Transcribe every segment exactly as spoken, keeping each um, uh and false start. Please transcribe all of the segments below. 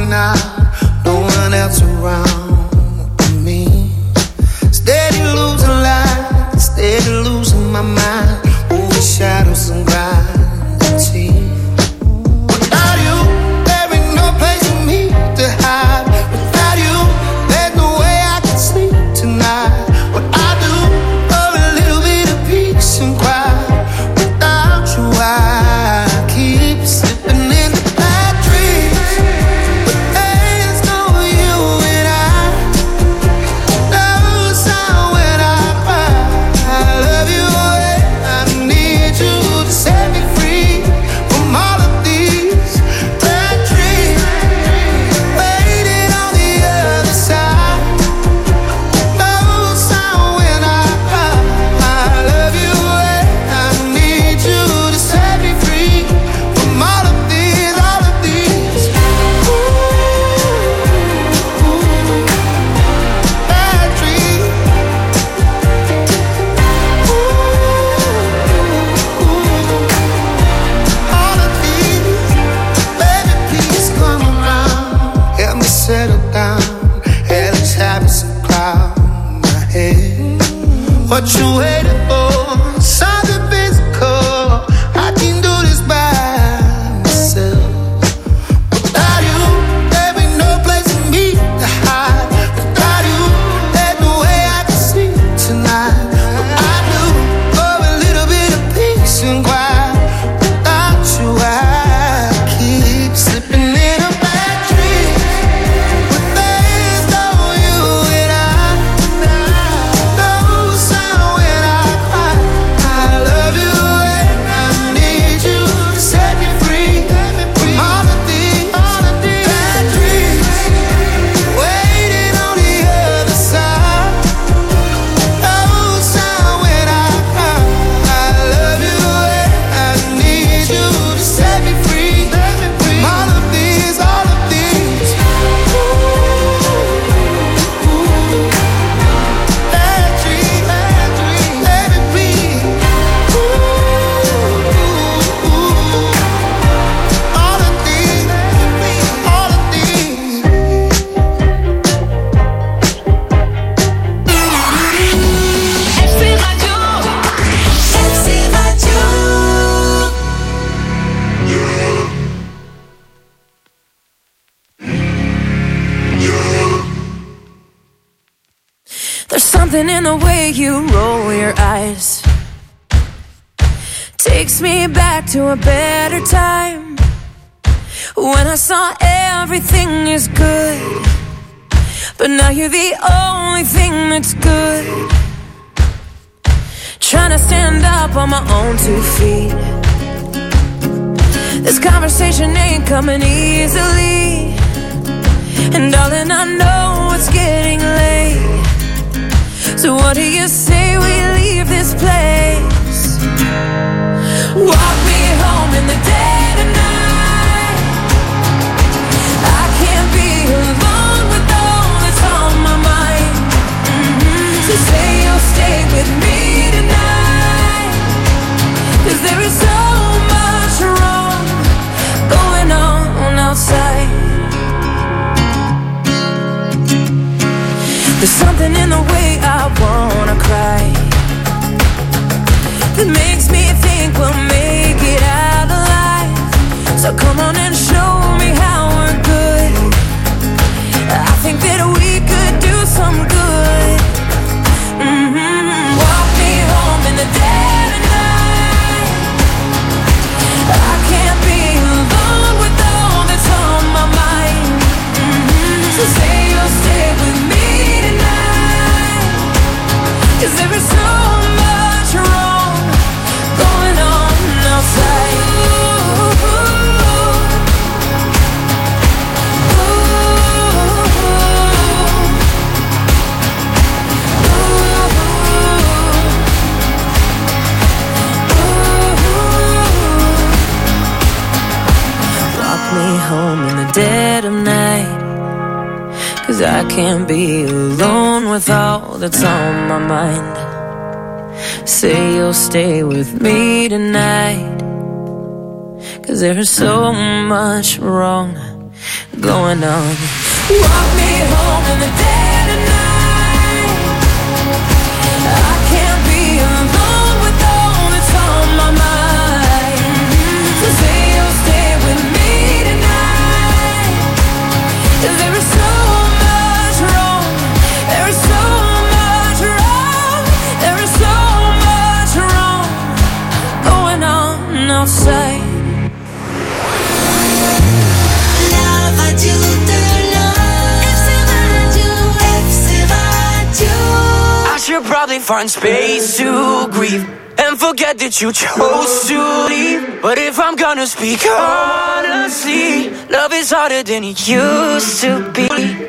going out, no one else around me. Steady losing life, steady losing my mind, over shadows and gravity. Without you, there ain't no place for me to hide. Without you, there's no way I can sleep tonight. What I do for a little bit of peace and quiet. Without you, I keep slipping in the bad dreams. But there's no you and I. No sound when I cry. I love you and I need you to set me free from all of these bad dreams. Waiting on the other side. No sound when I cry. I love you and I need you to set me free from all of these, all of these ooh, bad dreams. Ooh, all of these, baby, please come around. Help me settle down. Hell is having some cloud in my head. What you waiting for? Something physical. I can do this by myself. Without you, there ain't no place for me to hide. Without you, there's no way I can sleep tonight. What I do for a little bit of peace and quiet. Without you, I keep slipping in a bad dream. But there's no you and I. No sound when I cry. I love you and I need you to set me free from all of these, all of these bad dreams. Waiting on the other side. No sound when I cry. I love you and I need you to set me free from all of these, all of these ooh, bad dreams, bad dreams. Let it be. Ooh, all of these, all of these. F C Radio. F C Radio. There's something in the way you roll your eyes, takes me back to a better time, when I saw everything is good. But now you're the only thing that's good. Trying to stand up on my own two feet. This conversation ain't coming easily, and darling, I know it's getting late. So what do you say we leave this place? Walk me home in the dead of night. I can't be alone with all that's on my mind. Mm-hmm. So say you'll stay with me tonight, 'cause there is so much wrong going on outside. There's something in the way I wanna cry that makes me think we'll make it out alive. So come on and show me how we're good. I think that we could do some good. Mm-hmm. Walk me home in the dead of night. I can't be alone with all that's on my mind. Mm-hmm. So say you'll stay with me tonight, 'cause there is so much wrong going on outside. Ooh, ooh, ooh. Walk me home in the dead of night, 'cause I can't be alone with all that's on my mind. Say you'll stay with me tonight, 'cause there's so much wrong going on. Walk me home in the dead of night. I can't be alone with all that's on my mind. So say you'll stay with me tonight. 'Cause there is so much wrong. There is so much wrong. There is so much wrong going on outside. La radio de l'homme. F C Radio, F C Radio. I should probably find space to grieve and forget that you chose to leave. But if I'm gonna speak honestly, love is harder than it used to be.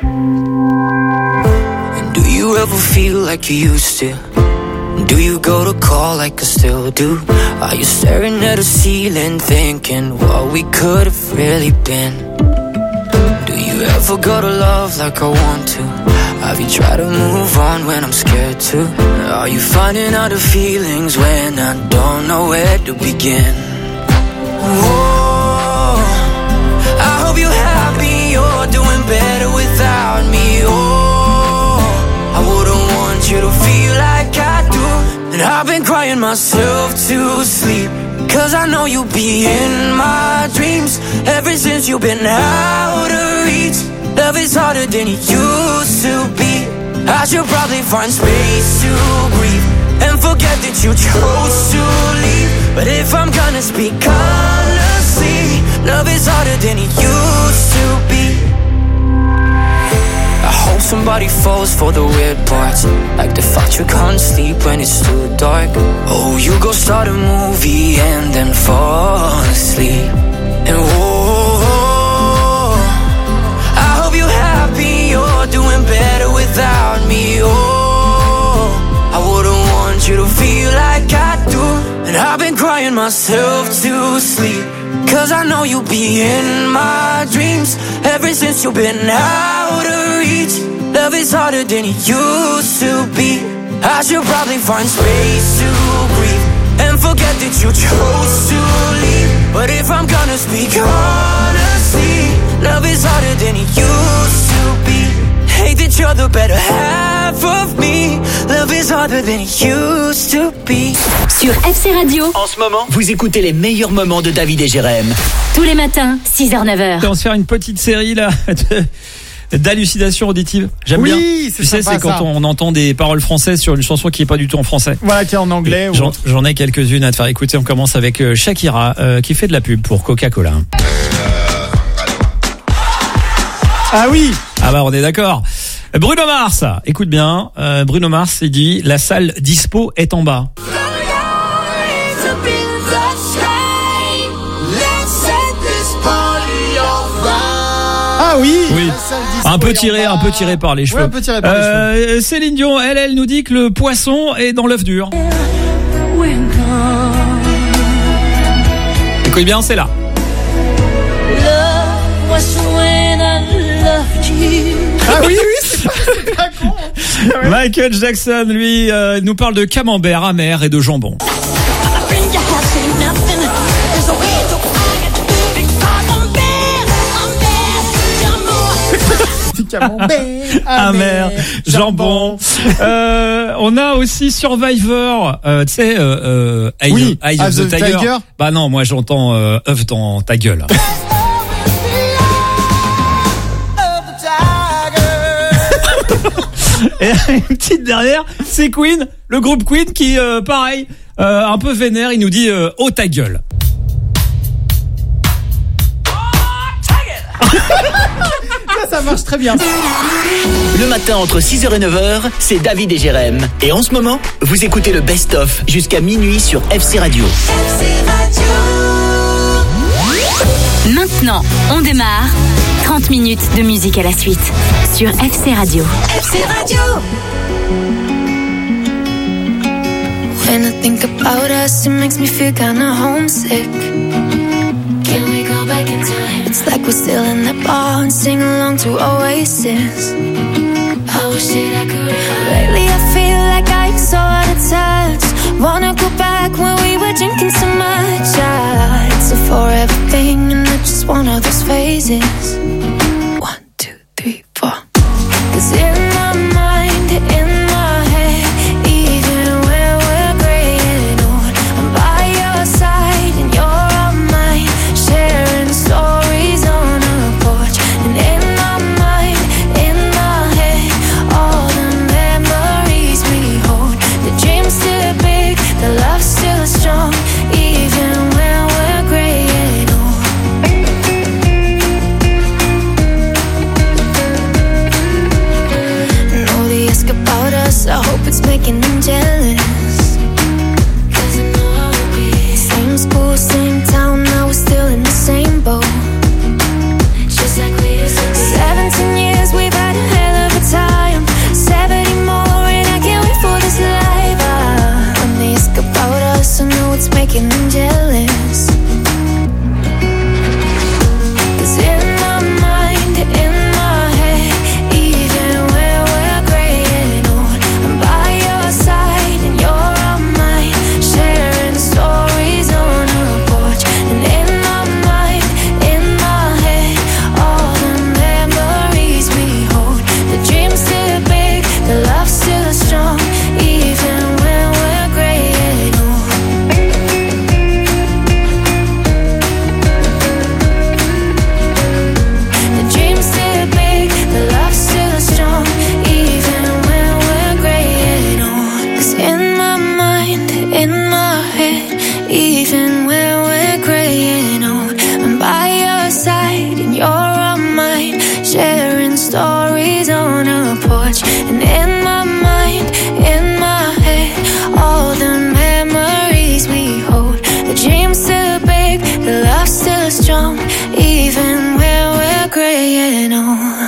And do you ever feel like you used to? Do you go to call like I still do? Are you staring at a ceiling thinking what we could have really been? Do you ever go to love like I want to? Have you tried to move on when I'm scared to? Are you finding out the feelings when I don't know where to begin? Oh, I hope you're happy, you're doing better without me. Oh, I wouldn't want you to feel like I do. And I've been crying myself to sleep, 'cause I know you'll be in my dreams. Ever since you've been out of reach, love is harder than it used to be. I should probably find space to breathe and forget that you chose to leave. But if I'm gonna speak honestly, love is harder than it used to be. I hope somebody falls for the weird parts, like the fact you can't sleep when it's too dark. Oh, you go start a movie and then fall asleep. And whoa, I hope you're happy, you're doing better without me. Oh, I wouldn't want you to feel like I do. And I've been crying myself to sleep, 'cause I know you'll be in my dreams. Ever since you've been out of reach, love is harder than it used to be. I should probably find space to breathe and forget that you chose to leave. But if I'm gonna speak honestly, love is harder than it used to be. Hate that you're the better half of me. Love is harder than it used to be. Sur F C Radio, En ce moment, vous écoutez les meilleurs moments de David et Jérém. tous les matins, six heures neuf heures. On va se faire une petite série là de, d'hallucinations auditives. J'aime Oui, bien. c'est Tu sais, sympa, c'est quand ça. on entend des paroles françaises sur une chanson qui est pas du tout en français. Voilà, qui est en anglais. ou J'en, autre. j'en ai quelques-unes à te faire écouter. On commence avec euh, Shakira euh, qui fait de la pub pour Coca-Cola. Ah oui. Ah bah on est d'accord. Bruno Mars, écoute bien. euh, Bruno Mars, il dit la salle dispo est en bas. Ah oui. Oui. La salle dispo Un peu est en tiré, bas. un peu tiré par les cheveux. Ouais, un peu tiré par les cheveux. Euh, Céline Dion, elle, elle nous dit que le poisson est dans l'œuf dur. Écoute bien, c'est là. Ah oui, oui, c'est pas, c'est pas con. Ouais. Michael Jackson, lui, euh, nous parle de camembert amer et de jambon. Camembert, Amer, jambon. Euh, on a aussi Survivor, euh, tu sais, euh, euh, Eye, Oui, Eye Eye of the, of the Tiger. Tiger. Bah non, moi j'entends euh, œuf dans ta gueule. Et une petite dernière, c'est Queen, le groupe Queen qui, euh, pareil, euh, un peu vénère, il nous dit euh, oh ta gueule. Ça, ça marche très bien. Le matin entre six heures et neuf heures, c'est David et Jérém. Et en ce moment, vous écoutez le best-of jusqu'à minuit sur F C Radio. F C Radio. Maintenant, on démarre. trente minutes de musique à la suite sur F C Radio. F C Radio. When I think about us, it makes me feel kinda homesick. Can we go back in time? It's like we're still in that bar and sing along to Oasis. I wish that I could have. Lately I feel like I'm so out of touch. Wanna go back when we were drinking so much. I'd so for everything and I just just one of those phases. One, two, three, four. 'Cause in my mind, in my head, even when we're gray and old, I'm by your side and you're on mine, sharing stories on a porch. And in my mind, in my head, all the memories we hold. The dream's still big, the love's still strong, even when we're gray and old. And all they ask about us, I hope it's making them jealous. 'Cause I know how it be. Same school, same town, now we're still in the same boat. Just like we used to be. Seventeen years, we've had a hell of a time. Seventy more, and I can't wait for this life. Ah, when they ask about us, I know it's making them jealous. 'Cause in my mind, in my head, even when we're gray and old, I'm by your side and you're on mine, sharing stories on a porch. And in my mind, in my head, all the memories we hold. The dream's still big, the love's still strong, even when we're gray and old. The dream's still big, the love's still strong, even when we're gray and old. 'Cause in my mind, in my head, even when we're gray and old, I'm by your side and you're on mine, sharing stories on a porch. And in my mind, in my head, all the memories we hold. The dream's still big, the love's still strong, even when we're gray and old.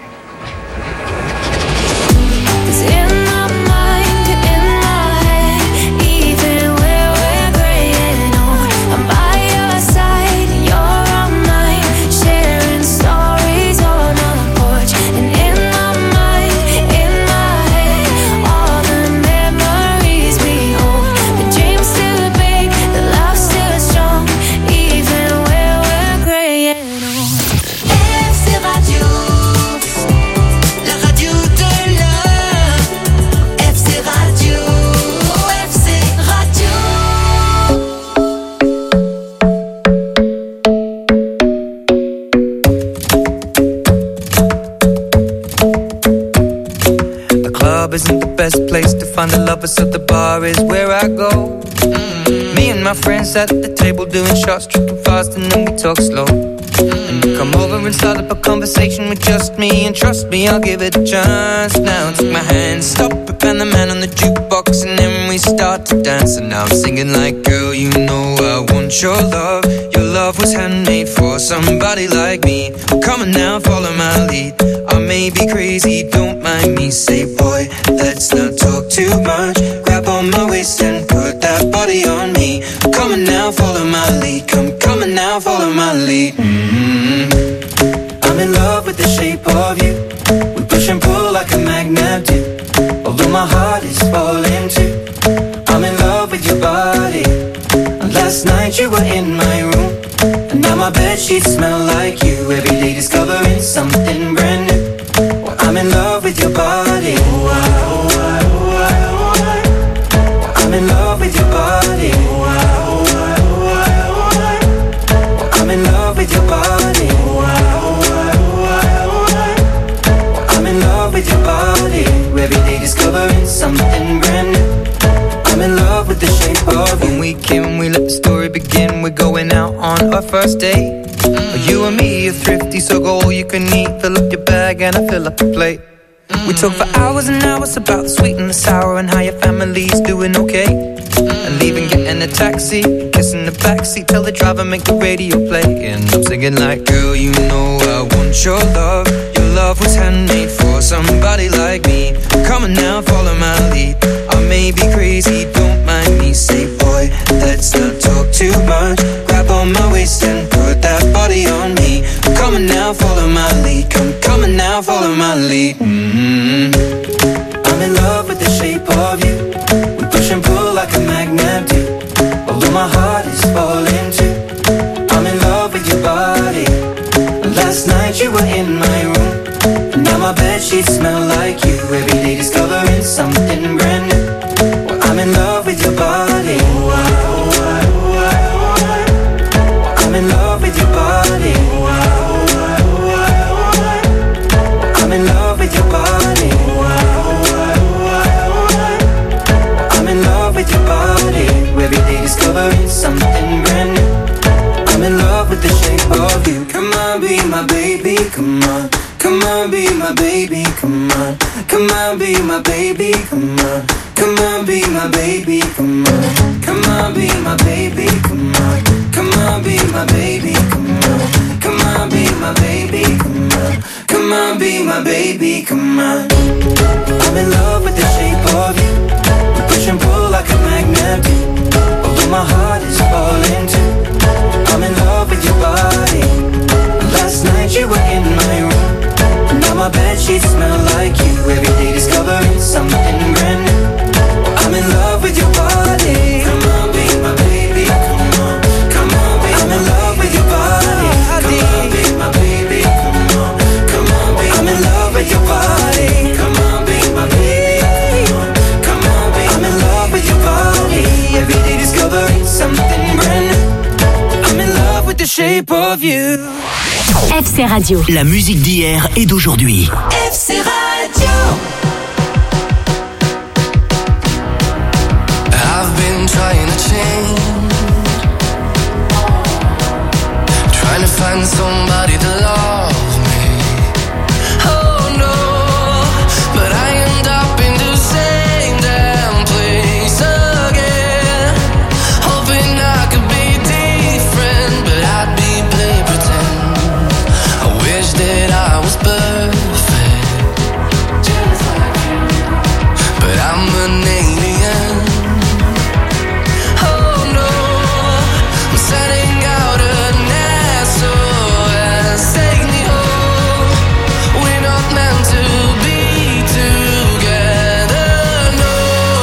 'Cause in my mind, in my head, even when we're gray and old, I'm by your side and you're on mine, sharing stories on a porch. And in my mind, in my head, all the memories we hold. The dream's still big, the love's still strong, even when we're gray and old. F C Radio, la radio de l'heure. F C Radio, F C Radio. The club isn't the best place to find the lovers, so the bar is where I go. Mm. Me and my friends at the table doing shots, tripping fast, and then we talk slow. And you come over and start up a conversation with just me, and trust me, I'll give it a chance. Now take my hand, stop it, and the man on the jukebox, and then we start to dance. And now I'm singing like, girl, you know I want your love. Your love was handmade for somebody like me. Come on now, follow my lead. I may be crazy, don't mind me. Say, boy, let's not talk too much. Grab on my waist and put that body on me. Come on now, follow my lead. Come, come on now, follow my lead. Mm-hmm. I'm in love with the shape of you. We push and pull like a magnet do. Although my heart is falling too. I'm in love with your body. And last night you were in my room, and now my bedsheets smell like you. Every day discovering something brand new. Well, I'm in love with your body. Oh, I, oh, I, oh, I, oh, I. Well, I'm in love with your body. Oh, I, oh, I, oh, I, oh, I. Well, I'm in love with your body. Oh, I, oh, I, oh, I, oh, I. Well, I'm in love with your body. Every day discovering something brand new. I'm in love with the shape of you. When we came, we let the story begin. We're going out on our first date. Mm. You and me are thrifty, so go all you can eat. Fill up your bag and I fill up the plate. Mm. We talk for hours and hours about the sweet and the sour, and how your family's doing okay. Mm. And leaving, getting a taxi, kissing the backseat, tell the driver make the radio play. And I'm singing like, girl, you know I want your love. Your love was handmade for somebody like me. Come on now, follow my lead. I may be crazy, don't mind me. Say, boy, let's not talk too much. Grab on my waist and put that body on me. Come on now, follow my lead. Come, come on now, follow my lead. Mm-hmm. I'm in love with the shape of you. We push and pull like a magnet do. Although my heart is falling too. I'm in love with your body. bedsheets smell like you. Every day discovering something brand new. Well, I'm in love with your body. Oh, I, oh, I, oh, I, oh, I. I'm in love with your body. Oh, I, oh, I, oh, I, oh, I. I'm in love with your body. Oh, I, oh, I, oh, I, oh, I. I'm in love with your body. Every day discovering something brand new. I'm in love with the shape of you. Come on, be my baby, come on. Come on, be my baby, come on. Come on, be my baby, come on. Come on, be my baby, come on. Come on, be my baby, come on. Come on, be my baby, come on. Come on, be my baby, come on. Come on, be my baby, come on. I'm in love with the shape of you. We push and pull like a magnet do. Although my heart is falling too. I'm in love with your body. Last night you were in my room. Now my bedsheets smell like you. Every day discovering something brand new. I'm in love with your body. Come on, be my baby. Come on, come on, be I'm in love with your body. Come on, be my baby. Come on, come on, be I'm in love with your body. Come on, be my baby. Come on, come on, be I'm in love with your body. Every day discovering something brand new. I'm in love with the shape of you. F C Radio. La musique d'hier et d'aujourd'hui. F C Radio. I've been trying to change, trying to find somebody to love me. Oh no, but I end up in the same damn place again. Hoping I could be different, but I'd be play pretend. I wish that I was perfect, just like you. But I'm an alien. Oh no, I'm sending out an S O S. Take me home. We're not meant to be together, no.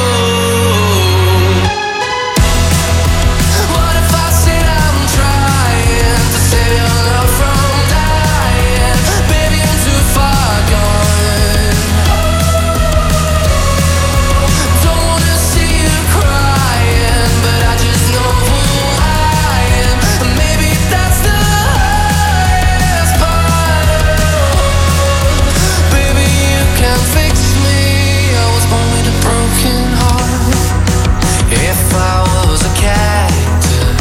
What if I said I'm trying to save your love from dying? Baby, I'm too far gone. Don't wanna see you crying, but I just know who I am. And maybe that's the hardest part. Baby, you can fix me. I was born with a broken heart. If I was a cactus,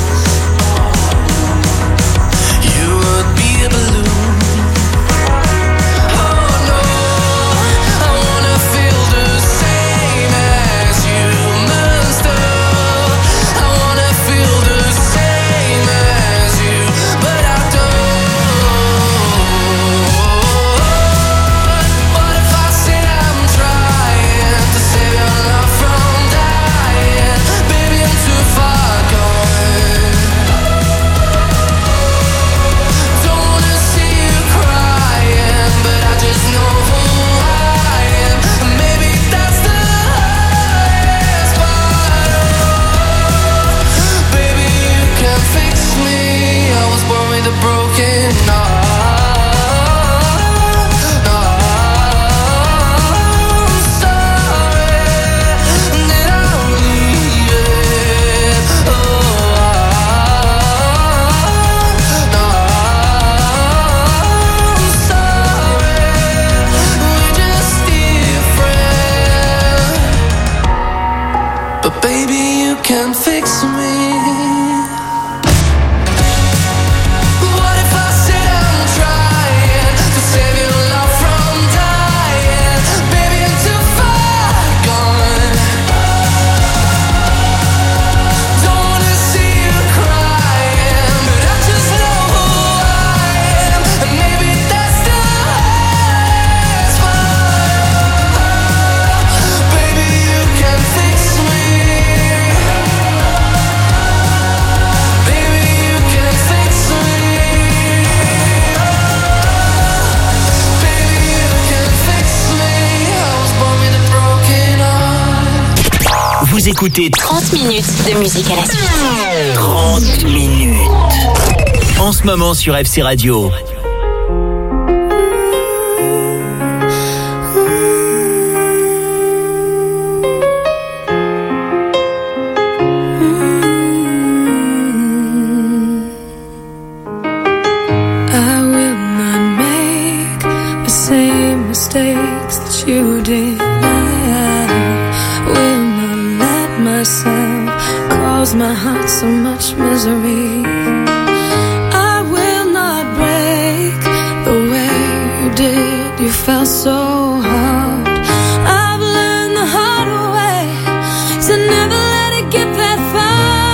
you would be a balloon. Oh no, I wanna feel the same as you must have. I wanna feel the same as you, but I don't. What if I said I'm trying to save your love from dying? Baby, I'm too far gone. Don't wanna see you crying, but I just know who I am. And maybe that's the hardest part. Baby, you can fix me. I was born with a broken heart. I'm sorry that I'm leaving. Oh, I'm sorry. We're just different. But baby, you can fix me. What if I said I'm trying to save your love from dying? Baby, I'm too far gone. Don't wanna see you crying, but I just know who I am. And maybe that's the hardest part. Baby, you can fix me. Baby, you can fix me. Baby, you can fix me. I was born with a broken heart. Vous écoutez trente minutes de musique à la suite. trente minutes. En ce moment sur F C Radio. same mistakes that you did. I will not let myself cause my heart so much misery. I will not break the way you did. You felt so hard. I've learned the hard way to never let it get that far.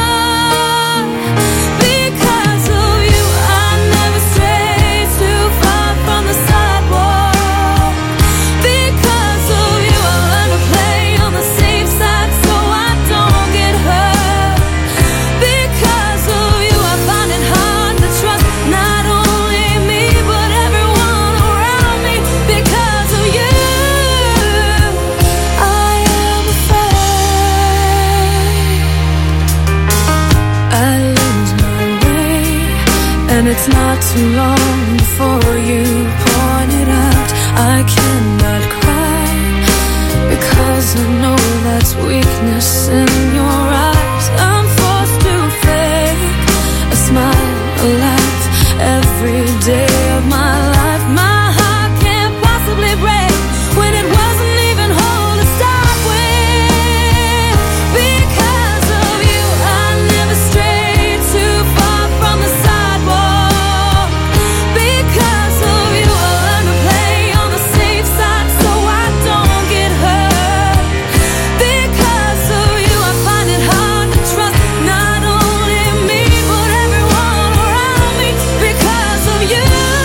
Because of you, I never strayed too far from the sidewalk. Because of you, I learned to play on the safe side so I don't get hurt. Because of you, I find it hard to trust not only me but everyone around me. Because of you, I am afraid I lose my way, and it's not too long before you point it out. I cannot cry because I know that's weakness in your eyes. I'm forced to fake a smile, a laugh every day of my life. My heart can't possibly break when it wasn't even whole to start with. Because of you, I never strayed too far from the sidewalk. Because of you, I learned to play on the safe side so I don't get hurt. Because of you, I find it hard to trust not only me but everyone around me. Because of you,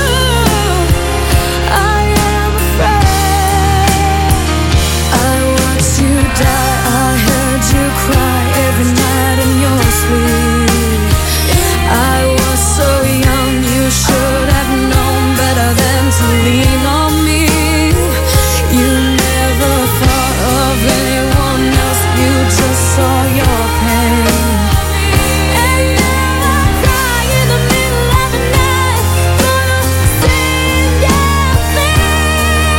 I am afraid. I watched you die, I heard you cry every night in your sleep. I was so young, you should have known better than to lean on me. You never thought of anyone else, you just saw your pain. And now I cry in the middle of the night for the same damn thing.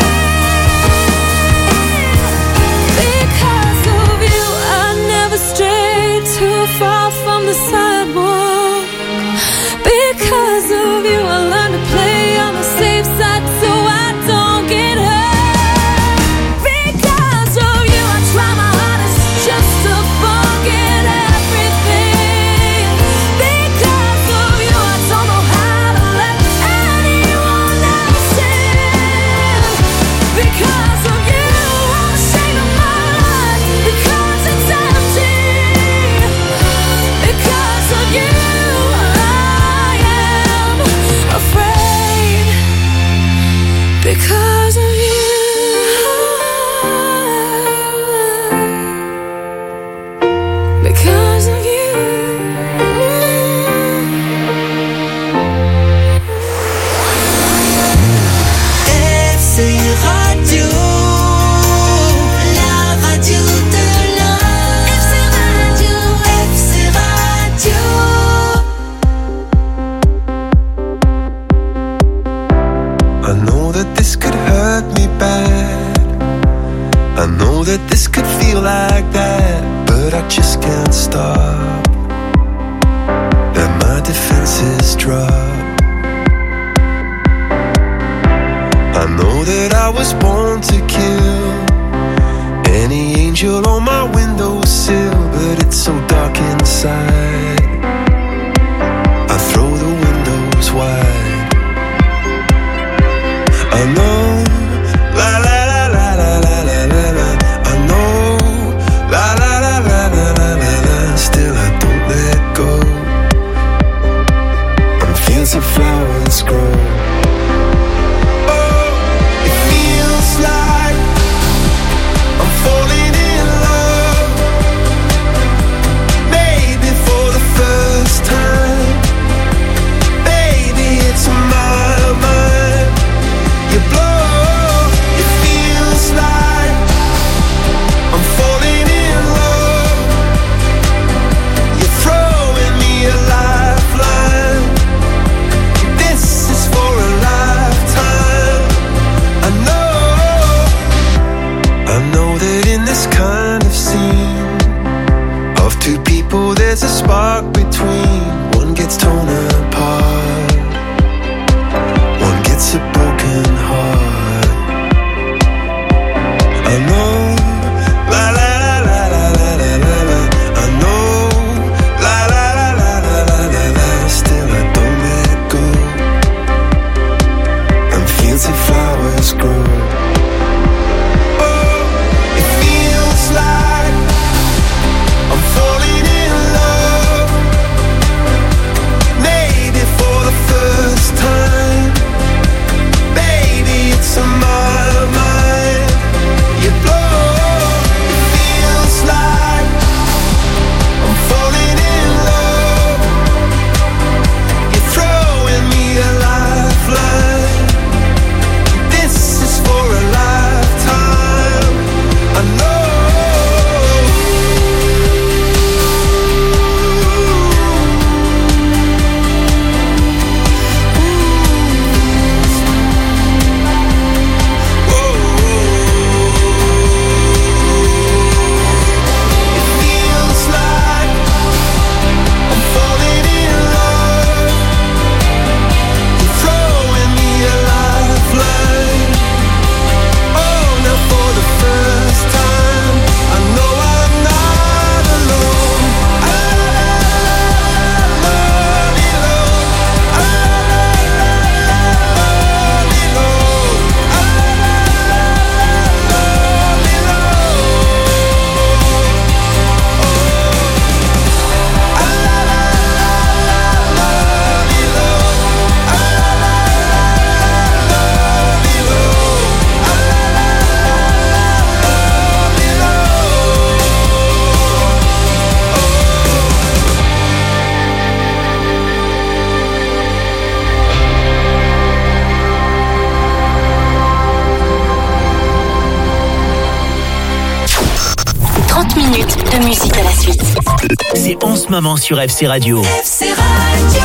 Because of you, I never strayed too far from the sidewalk. Because of you, I learned to play on the safe side so I don't get hurt. Because of you, I try my hardest just to forget everything. Because of you, I don't know how to let anyone else in. Because of you, I'm ashamed of my life because it's empty. Because of you, I am afraid. Because of you, because of you. F C Radio, la radio de l'homme. F C Radio, F C Radio. I know that this could hurt me bad. I know that this could feel like that, but I just can't stop. And my defenses drop. I know that I was born to kill any angel on my windowsill, but it's so dark inside. I throw the windows wide. I know, la la la la la la la la la. I know, la la la la la la la la. Still I don't let go. I'm fields of flowers grow. Oh, it feels like I'm falling in love. Maybe for the first time. de musique à la suite. C'est en ce moment sur F C Radio. F C Radio.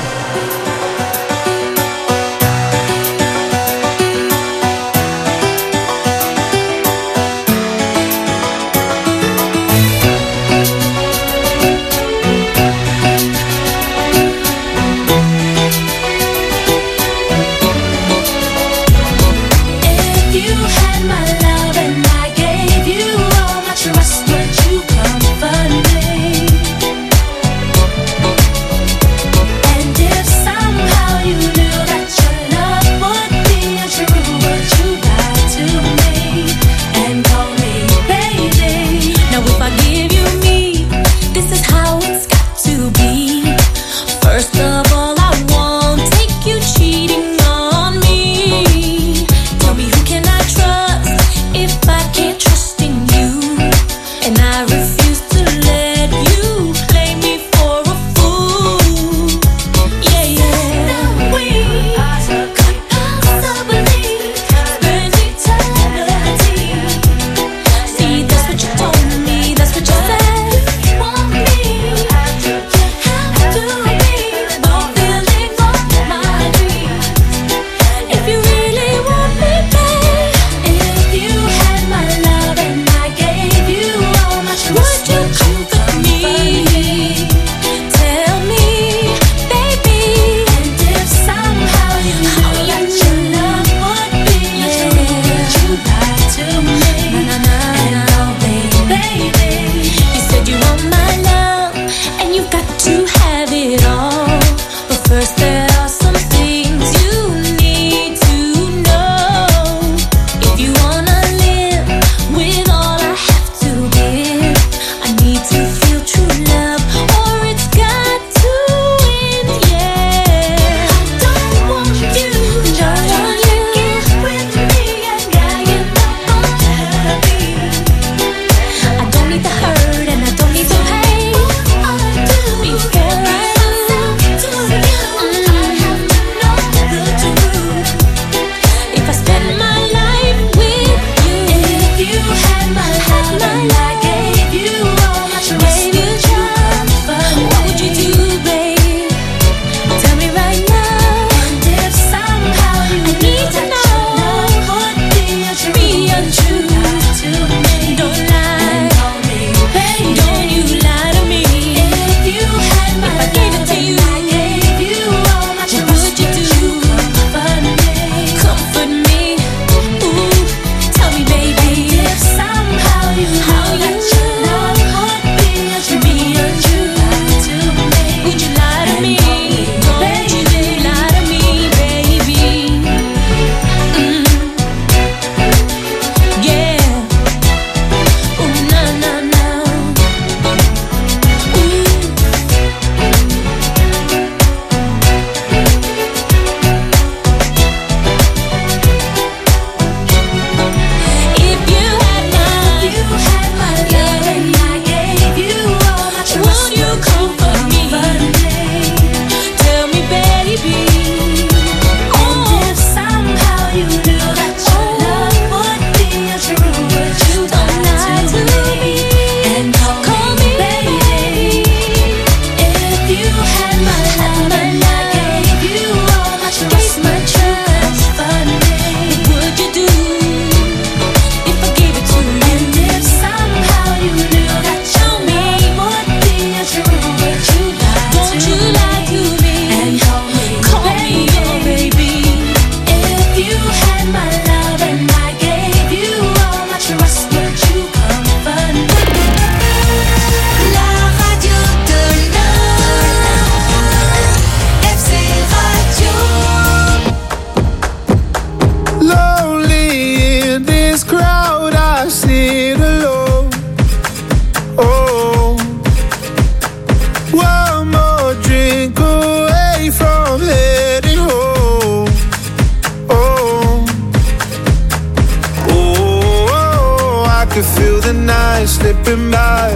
slipping by,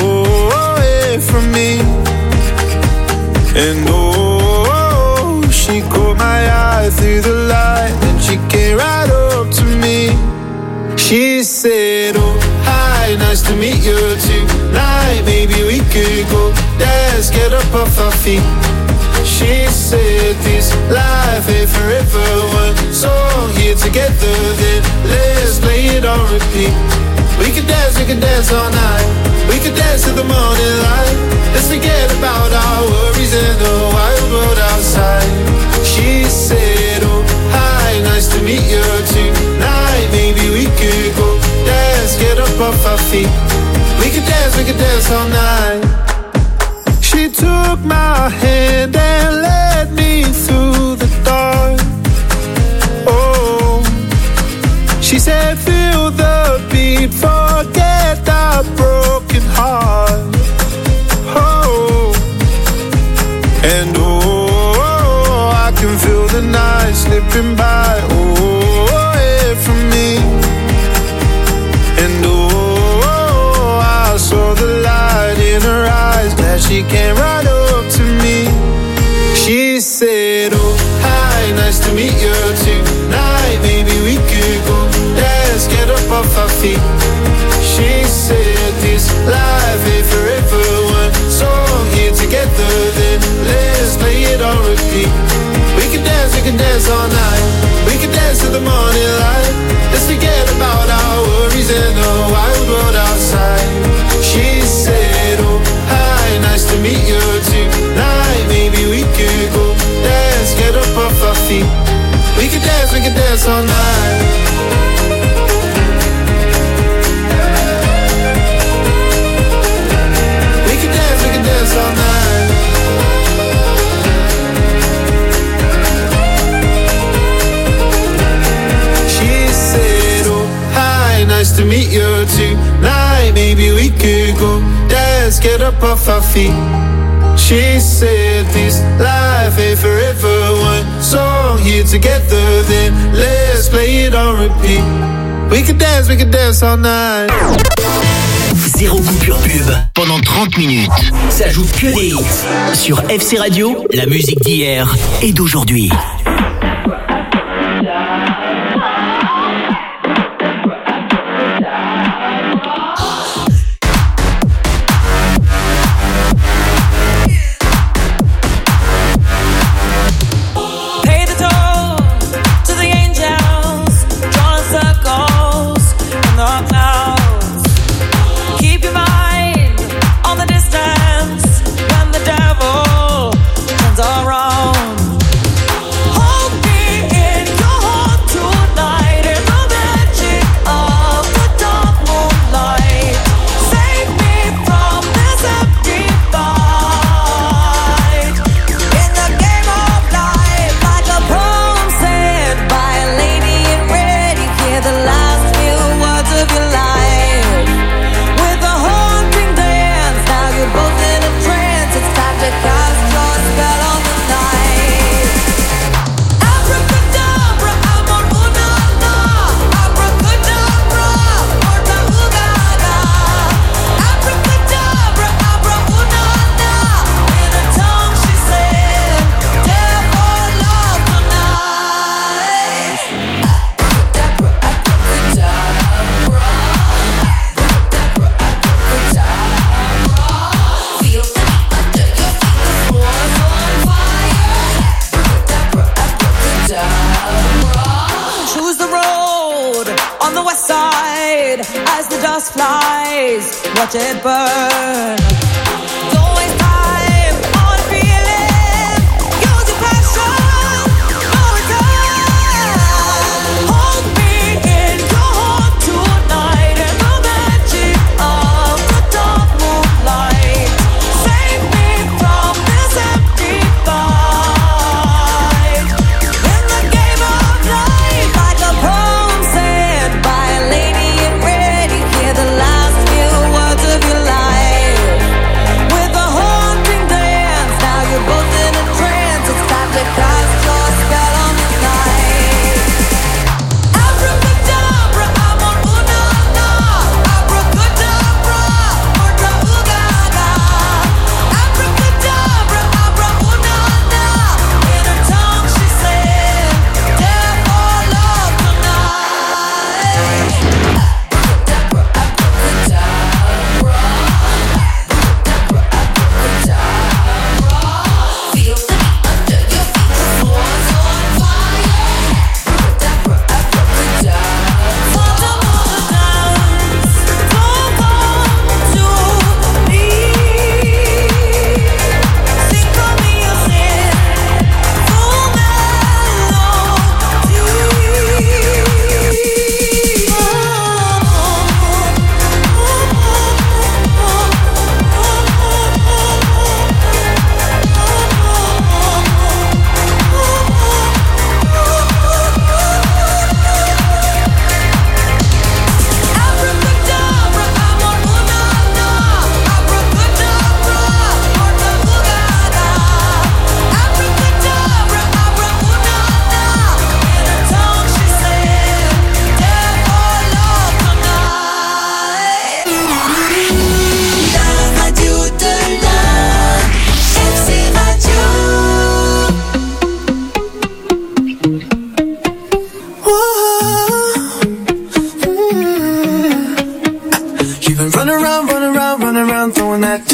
oh, away from me. And oh, she caught my eye through the light, and she came right up to me. She said, oh, hi, nice to meet you too. feet. She said this life ain't forever. One song here together, then let's play it on repeat. We can dance, we can dance all night. We can dance till the morning light. Let's forget about our worries and the wild world outside. She said, oh, hi, nice to meet you tonight. Maybe we could go dance, get up off our feet. We can dance, we can dance all night. She took my hand and led me through the dark. Oh, she said, feel the beat, forget the broken heart. Oh, and oh, I can feel the night slipping by. Oh, yeah, from me. And oh, I saw the light in her eyes, glad she came right up to me. She said, oh, hi, nice to meet you tonight. Maybe we could go dance, get up off our feet. She said this life ain't forever. One song here together, then let's play it on repeat. We can dance, we can dance all night. We can dance till the morning light. Let's forget about our worries and the wild world outside. She said, oh, hi, nice to meet you tonight. Maybe we could go dance, get up off our feet. We can dance, we can dance all night. We can dance, we can dance all night. She said, oh, hi, nice to meet you tonight. Maybe we could go dance, get up off our feet. She said this life ain't forever. One song here together, then let's play it on repeat. We can dance, we can dance all night. Zéro coupure pub pendant trente minutes. Ça joue que des hits. Sur F C Radio, la musique d'hier et d'aujourd'hui. Watch it burn. Don't waste time on feeling. Use your passion for return. Hold me in your heart tonight in the magic of the dark moonlight. Save me from this empty fight. In the game of life, like a poem said by a lady in red, you hear the last few words of your life.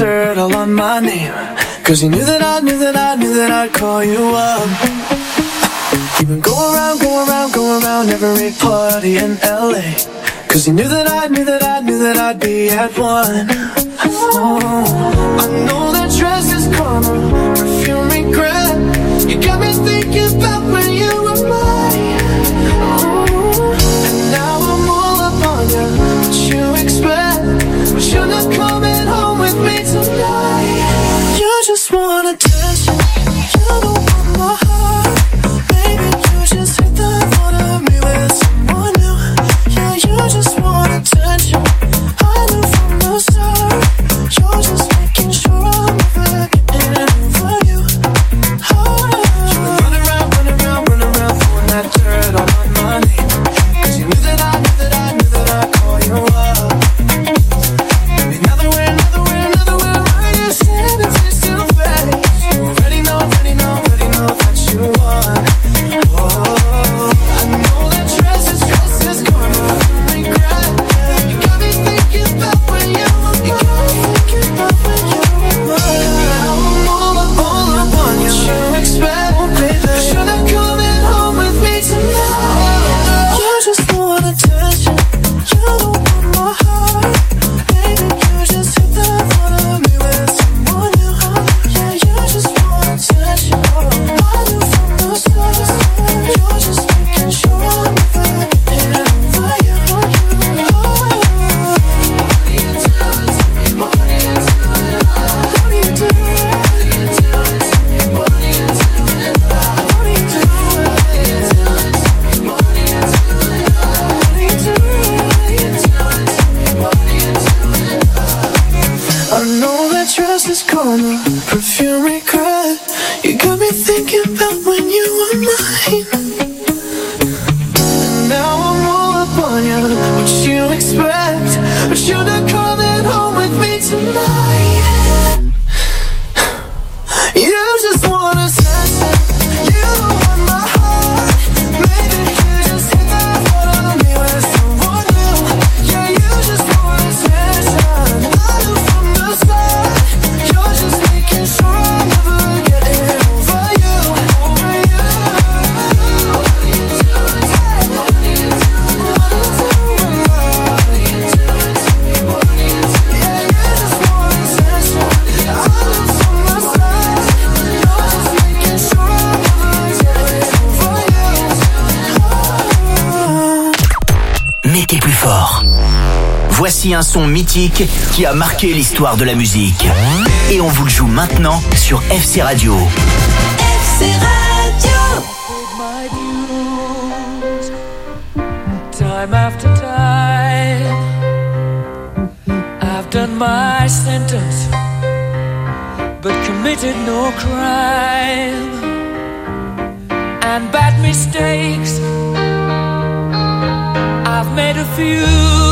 dirt all on my name. Cause you knew that I knew that I knew that I'd call you up. You've been going around, going around, going around every party in L A. Cause you knew that I knew that I knew that I'd be at one. Oh, I know that dress is karma, perfume regret. You got me thinking about when you were mine. Oh, and now I'm all up on you. What you expect? But you're not coming home with me tonight. You just want attention. You don't want my heart. Baby, you just hit the thought of me with someone new. Yeah, you just want attention. I knew from the start. You're just making sure I'm never getting over you. Oh, you were running around, running around, running around, throwing that dirt on my money. Cause you knew that I knew that I knew that I'd call you up. Maybe another way, another way, another way. Right, you said if you still face. You already know, already know, already know that you won. Oh, I know that dress is, dress is karma, regret. You got me thinking about when you were mine. You got me thinking about when you were mine. Now I'm all up, all up on you. What you expect, oh, baby? You're not coming home with me tonight. You just want attention. You don't want my heart. Baby, you just hit the thought of me with someone new. Yeah, you just want attention. I knew from the start. You're just making sure I'm never getting over you. What do you do? What do you do? What do you do? What do you do? What do you do? What do you I know that dress is karma, perfume regret. You got me thinking about when you were mine. And now I'm all up on you. What you expect? But you're not coming home with me tonight. You just want attention. You don't want my heart. Maybe you just hit the thought of me with someone new. Yeah, you just want attention. I knew from the start. You're just making sure I'm never getting over you. Over you. What are you doing? What are you doing? What are you doing? What are you doing? What are you doing? Yeah, you just want attention. I knew from the start. You're just making sure I'm never getting over you. Mettez plus fort. Voici un son mythique qui a marqué l'histoire de la musique. Et on vous le joue maintenant sur F C Radio. F C Radio. My dues, time after time, I've done my sentence, but committed no crime, and bad mistakes, I've made a few.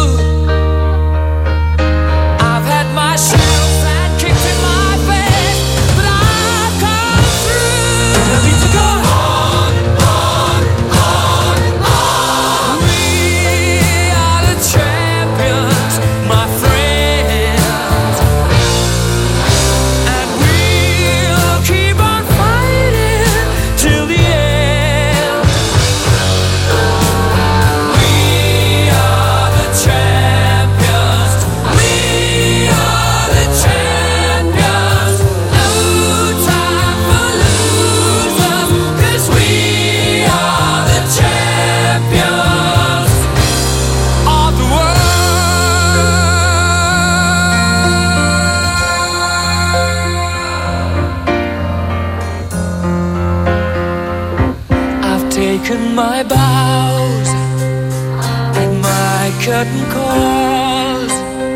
I've had my share of bad kicks in my face, but I've come through. I need to go on, on, on, on. We are the champions, my friends, and we'll keep on fighting till the end. We are the champions. We are the champions. No time for losers, 'cause we are the champions of the world. I've taken my bows and my curtain calls.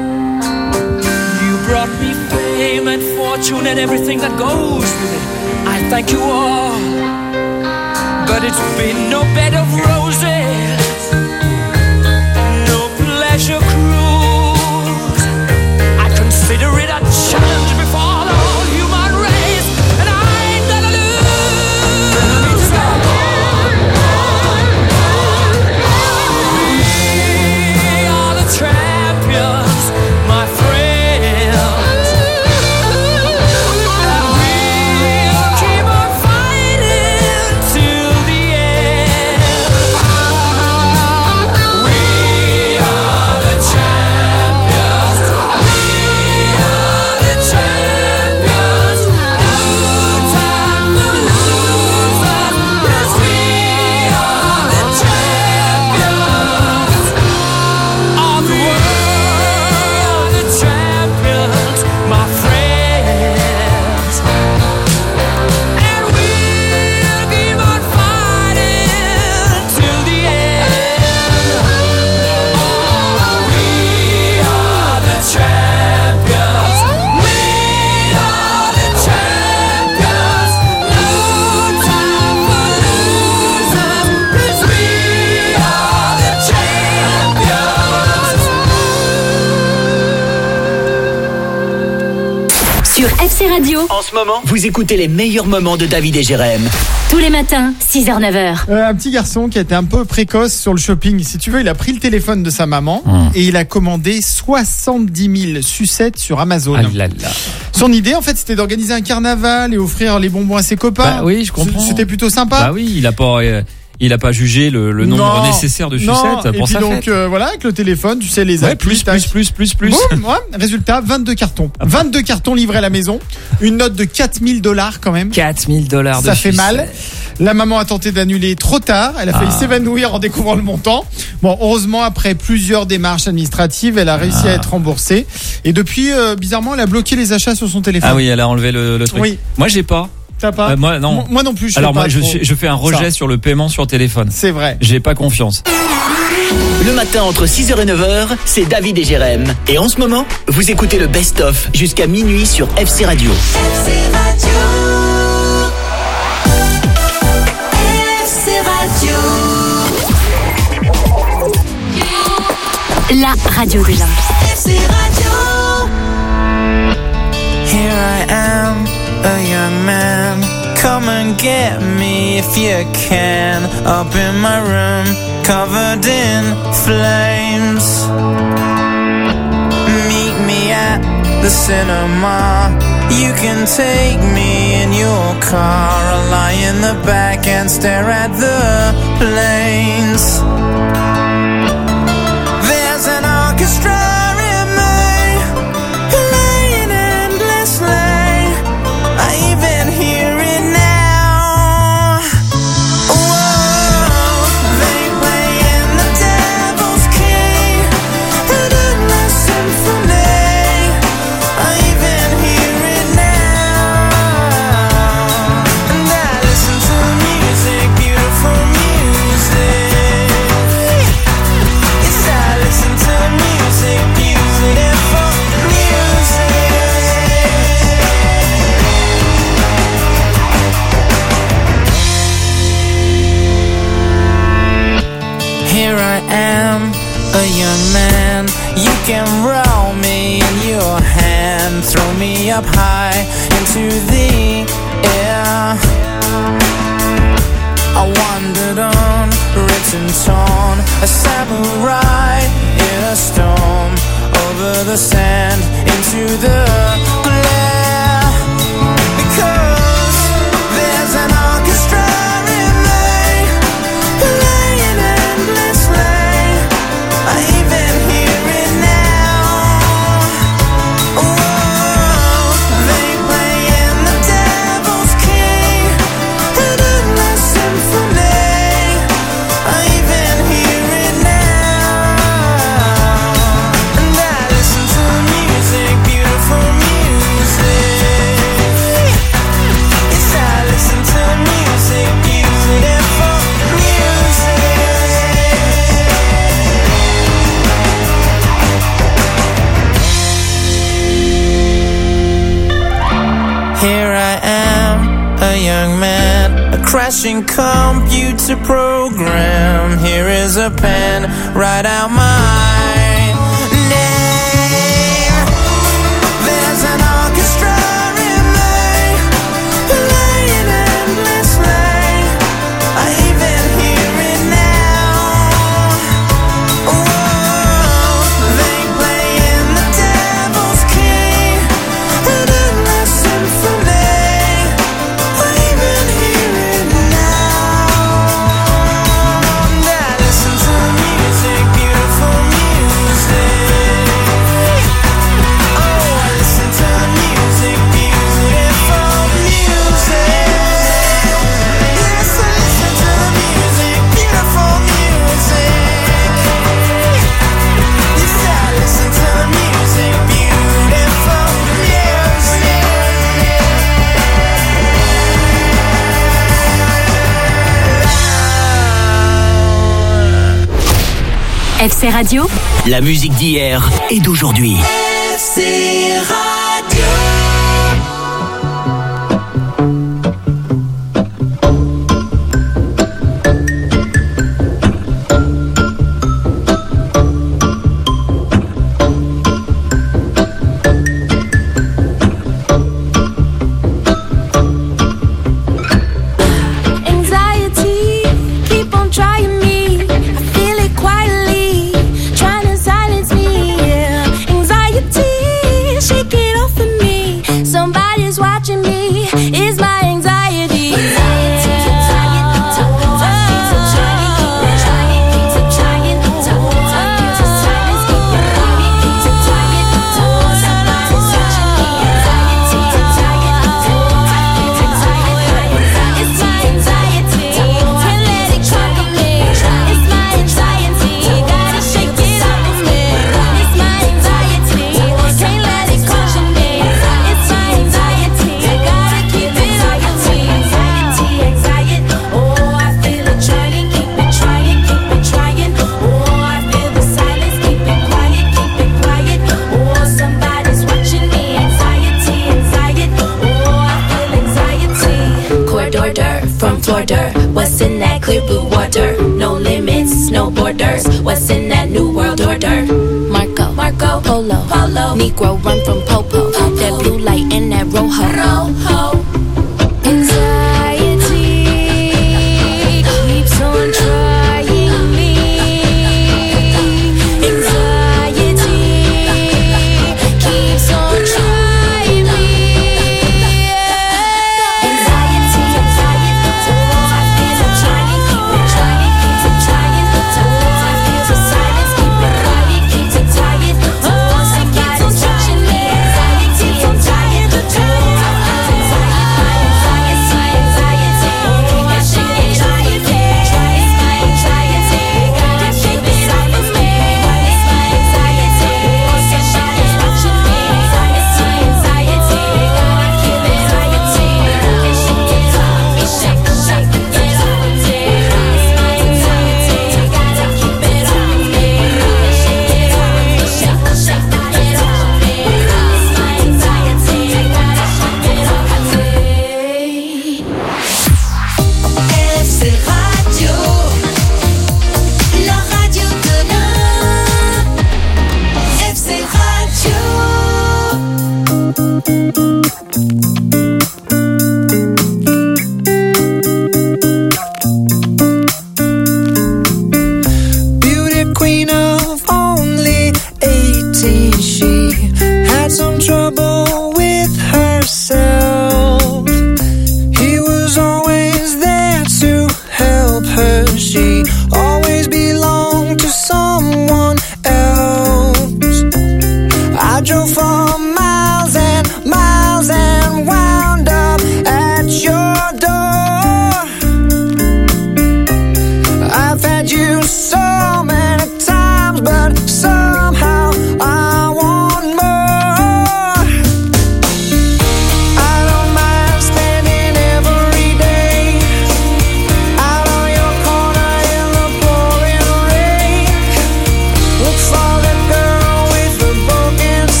You brought me fame and fortune and everything that goes with it. I thank you all, but it's been no bed of roses, no pleasure cruise. I consider it a challenge before the whole human race, and I ain't gonna lose. We are the champions, my friends, Sur F C Radio. En ce moment, vous écoutez les meilleurs moments de David et Jérém. Tous les matins, six heures neuf heures. Euh, un petit garçon qui a été un peu précoce sur le shopping. Si tu veux, il a pris le téléphone de sa maman Mmh. et il a commandé soixante-dix mille sucettes sur Amazon. Ah là là. Son idée, en fait, c'était d'organiser un carnaval et offrir les bonbons à ses copains. Bah oui, je comprends. C'était plutôt sympa. Bah oui, il a pas, euh, il a pas jugé le, le nombre Non, nécessaire de non. sucettes Et pour puis sa donc, fête. euh, voilà, avec le téléphone, tu sais, les Ouais, applis, plus, tac. plus, plus, plus, plus. Boum, ouais, résultat, vingt-deux cartons. vingt-deux cartons livrés à la maison. Une note de quatre mille dollars quand même. quatre mille dollars de Ça fait sucettes. mal. La maman a tenté d'annuler trop tard. Elle a failli Ah. s'évanouir en découvrant le montant. Bon, heureusement, après plusieurs démarches administratives, elle a réussi Ah. à être remboursée. Et depuis, euh, bizarrement, elle a bloqué les achats sur son téléphone. Ah oui, elle a enlevé le, le truc. Oui. Moi, j'ai pas. T'as pas? Euh, moi, non. Moi- moi non plus, je Alors fais moi, pas je, trop suis- je fais un rejet ça. sur le paiement sur téléphone. C'est vrai. J'ai pas confiance. Le matin entre six heures et neuf heures, c'est David et Jérém. Et en ce moment, vous écoutez le best-of jusqu'à minuit sur F C Radio. F C Radio. F C Radio. La radio de l'A. F C Radio. Here I am, a young man. Come and get me if you can. Up in my room, covered in flames. Meet me at the cinema. You can take me in your car. I'll lie in the back and stare at the planes. There's an orchestra in me, playing endlessly. I even hear it now. Whoa, they play in the devil's key, an endless symphony. I even hear it now. And I listen to music, beautiful music. Yes, I listen to music, beautiful music. Here I am, a young man. You can roll me in your hand, throw me up high into the air. I wandered on, ripped and torn, a samurai in a storm, over the sand, into the glare. Because there's an orchestra in me, playing endlessly. I even hear it now. Whoa, they play in the devil's key, an endless symphony. I even hear it now. And I listen to music, beautiful music. Yes, I listen to music, beautiful music. Here I am, a young man, a crashing computer program. Here is a pen, write out my name. There's an orchestra in me, playing endlessly. I even hear it now. Whoa, they play in the devil's key, an endless symphony. I even hear it now. And I listen to music, beautiful music. Oh, I listen to music, beautiful music. Yes, I listen to music, beautiful music. Yes, I listen to music, beautiful F C Radio. La musique d'hier et d'aujourd'hui. F C Radio. clear blue water. No limits, no borders. What's in that new world order? Marco, Marco, Polo, Polo. Negro run from Popo. Popo. That blue light in that Rojo. Rojo. Anxiety keeps on trying me. Anxiety keeps on trying me. Anxiety, anxiety, to all I feel I'm trying, keep it trying, keep it trying. To all I feel the silence, keep it quiet, keep it tired. To all somebody's touching me. Anxiety, anxiety, to all I feel F C Radio.